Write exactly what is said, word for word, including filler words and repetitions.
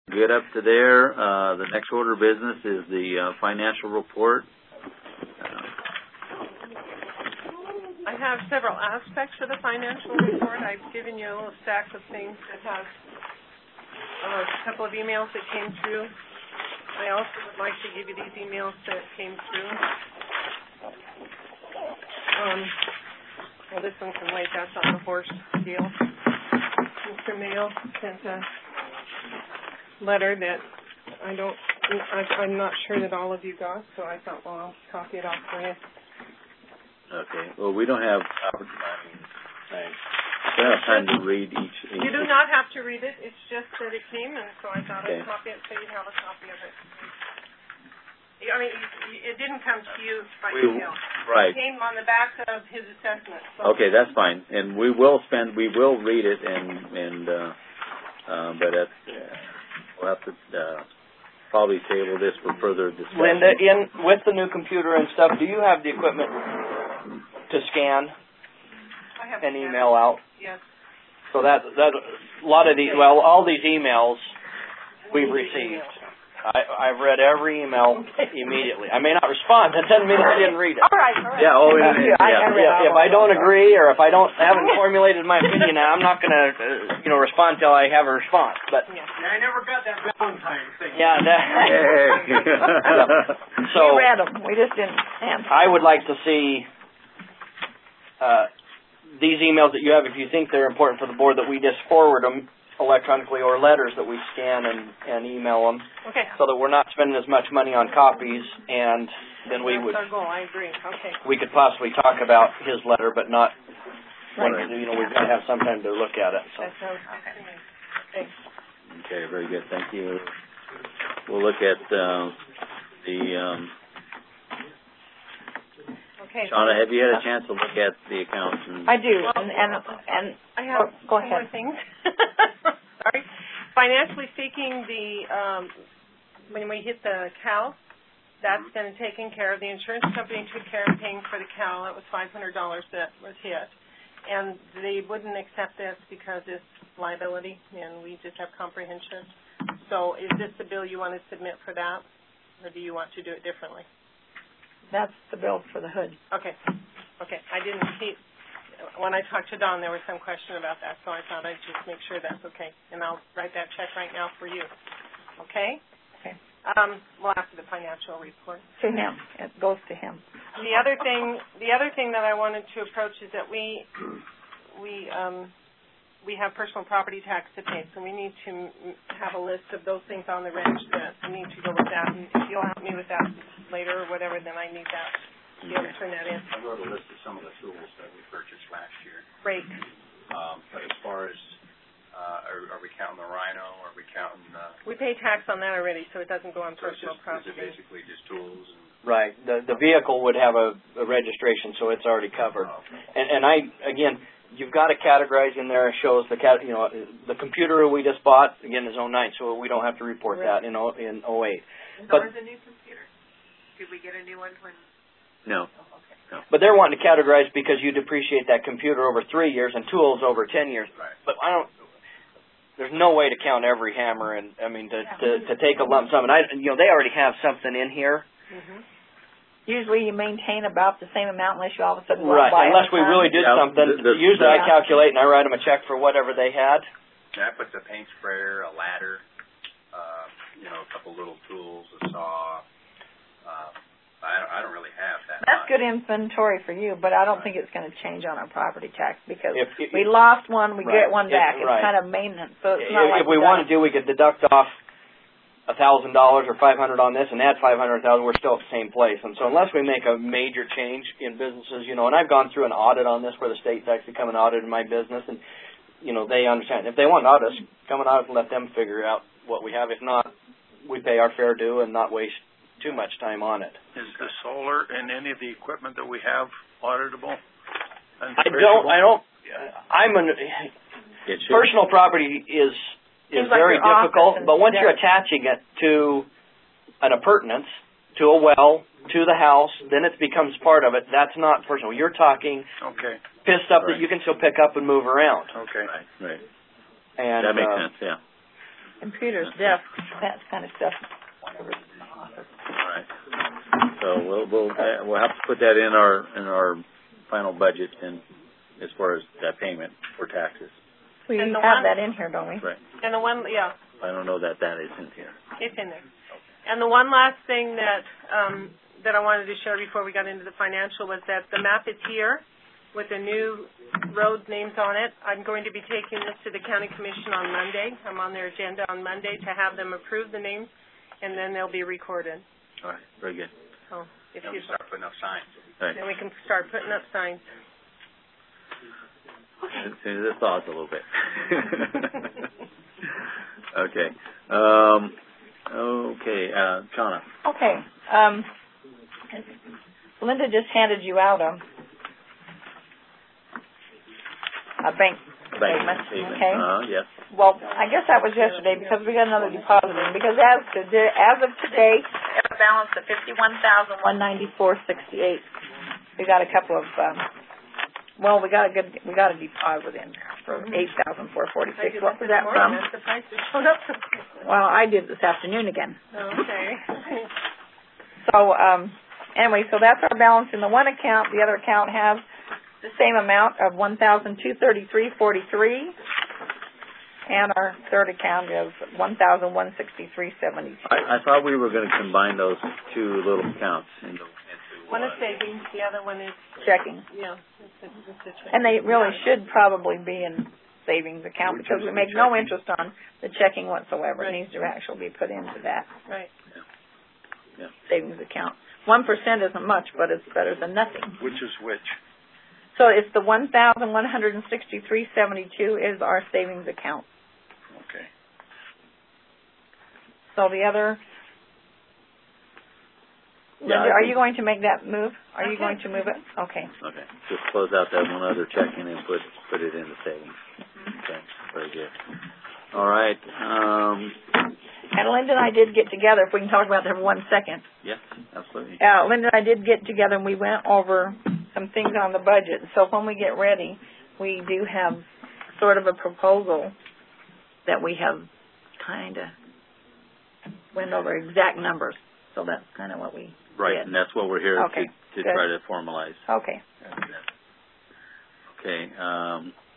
Good up to there. Uh, the next order of business is the uh, financial report. Uh, I have several aspects of the financial report. I've given you a little stack of things that has uh, a couple of emails that came through. I also would like to give you these emails that came through. Um, well, this one can wait. That's on the horse deal. Mister Mail sent a letter that I don't, I, I'm not sure that all of you got, so I thought, well, I'll copy it off for you. Okay. Well, we don't have time. We don't have time to read each. each You do not have to read it. It's just that it came, and so I thought okay. I'd copy it so you'd have a copy of it. I mean, it didn't come to you by we, email. Right. It came on the back of his assessment. So. Okay, that's fine, and we will spend. We will read it, and and uh, uh, but that's, uh, we'll have to uh, probably table this for further discussion. Linda, in with the new computer and stuff, do you have the equipment to scan I have and email out? Yes. So that that a lot of these, well, all these emails we've received. I, I've read every email immediately. I may not respond. That doesn't mean I didn't read it. All right, all right. Yeah, oh, yeah, yeah. yeah. If, if I don't agree or if I don't haven't formulated my opinion, I'm not going to, uh, you know, respond until I have a response. But yeah. I never got that Valentine's thing. Yeah. That, we so read them. We just didn't answer. I would like to see uh, these emails that you have, if you think they're important for the board, that we just forward them electronically, or letters that we scan and, and email them, okay. so that we're not spending as much money on copies, and then we That's would our goal. I agree. Okay. we could possibly talk about his letter, but not Right. when, you know, we've got to have some time to look at it. So. That sounds okay. Thanks. Okay, very good. Thank you. We'll look at uh, the. Um, Okay. Shauna, have you had a chance to look at the accounts? And I do, and and, and I have oh, go two ahead. more things. Sorry. Financially speaking, the um, when we hit the C A L, that's been taken care of. The insurance company took care of paying for the C A L. It was five hundred dollars that was hit, and they wouldn't accept this because it's liability, and we just have comprehension. So, is this the bill you want to submit for that, or do you want to do it differently? That's the bill for the hood. Okay. Okay. I didn't see, when I talked to Don, there was some question about that, so I thought I'd just make sure that's okay. And I'll write that check right now for you. Okay? Okay. Um, well, after the financial report. To him. It goes to him. The other thing, the other thing that I wanted to approach is that we, we, um, we have personal property tax to pay, so we need to have a list of those things on the ranch that we need to go with that. And if you'll help me with that later or whatever, then I need that to be able to turn that in. I wrote a list of some of the tools that we purchased last year. Great. Um, but as far as, uh, are, are we counting the Rhino? Are we counting the... We pay tax on that already, so it doesn't go on so personal just, property. Is it basically just tools? And, Right. The the vehicle would have a, a registration, so it's already covered. oh, okay. And, and I again. You've got to categorize in there. It shows the cat, you know, the computer we just bought again is oh nine, so we don't have to report right. that in oh, in oh eight. So but is a new computer? Did we get a new one when? no. Oh, okay. no. But they're wanting to categorize because you depreciate that computer over three years and tools over ten years. Right. But I don't. There's no way to count every hammer, and I mean to to, to take a lump sum. And I, you know, they already have something in here. Mm-hmm. Usually you maintain about the same amount unless you all of a sudden go Right. out and buy Unless a we car. really did Yeah, something. the- the- Usually yeah. I calculate and I write them a check for whatever they had. Yeah, I put the paint sprayer, a ladder, uh, you know, a couple little tools, a saw. Uh, I, don't, I don't really have that That's much. good inventory for you, but I don't think it's going to change on our property tax because If- if- we lost one, we Right. get one If- back. right. It's kind of maintenance, so it's If, not like if we got wanted to, we could deduct off a thousand dollars or five hundred on this and add five hundred thousand. We're still at the same place. And so unless we make a major change in businesses, you know, and I've gone through an audit on this where the state's actually come and audited my business, and you know they understand. If they want to audit us, come and audit and let them figure out what we have. If not, we pay our fair due and not waste too much time on it. Is the solar and any of the equipment that we have auditable? I don't. I don't. I'm an It should. personal property is. is Seems like very your office difficult, and but once you're there. attaching it to an appurtenance, to a well, to the house, then it becomes part of it. That's not personal. You're talking Okay, pin stuff Right. that you can still pick up and move around. okay. Right. Right. And That makes uh, sense. Yeah. computers, desks, that kind of stuff. Whatever's in the office. All right. So we'll we'll uh, we'll have to put that in our in our final budget, and as far as that payment for taxes. We And the have one- that in here, don't we? Right. And the one, yeah, I don't know that that is in here. it's in there. And the one last thing that um, that I wanted to share before we got into the financial was that the map is here with the new road names on it. I'm going to be taking this to the County Commission on Monday. I'm on their agenda on Monday to have them approve the names, and then they'll be recorded. All right. Very good. So if Then you we start putting up signs. All right. then we can start putting up signs. Change the thoughts a little bit. Okay. Um, okay. Uh, Shauna. Okay. Um, Linda just handed you out a a bank Bank statement. statement. Okay. Uh, yes. Well, I guess that was yesterday because we got another deposit in. Because as today, as of today, our balance of fifty-one thousand one ninety-four sixty-eight. We got a couple of. Um, well, we got a good. We got a deposit in there for eight thousand four forty-six. What was that from? That's the price that showed up. Well, I did this afternoon again. Oh, okay. So um, anyway, so that's our balance in the one account. The other account has the same amount of one thousand two thirty-three forty-three, and our third account is one thousand one sixty-three seventy-two. I, I thought we were going to combine those two little accounts into. into One is savings, the other one is Checking, yeah. It's a, it's a check. and they really should probably be in savings account because we make no interest on the checking whatsoever. It Right. needs to actually be put into that Right. Yeah. savings account. One percent isn't much, but it's better than nothing. Which is which? So it's the one thousand one hundred sixty-three seventy-two is our savings account. Okay. So the other, Yeah, Linda, I are think- you going to make that move? Are you Okay. going to move it? Okay. Okay. Just close out that one other checking and put put it in the savings. Okay. Very good. All right. Um, And Linda and I did get together, if we can talk about that for one second. yes, absolutely. Uh, Linda and I did get together and we went over some things on the budget. So when we get ready, we do have sort of a proposal that we have kind of went over exact numbers. So that's kind of what we Right, did. and that's what we're here Okay, to, to good. try to formalize. Okay. Okay. Um,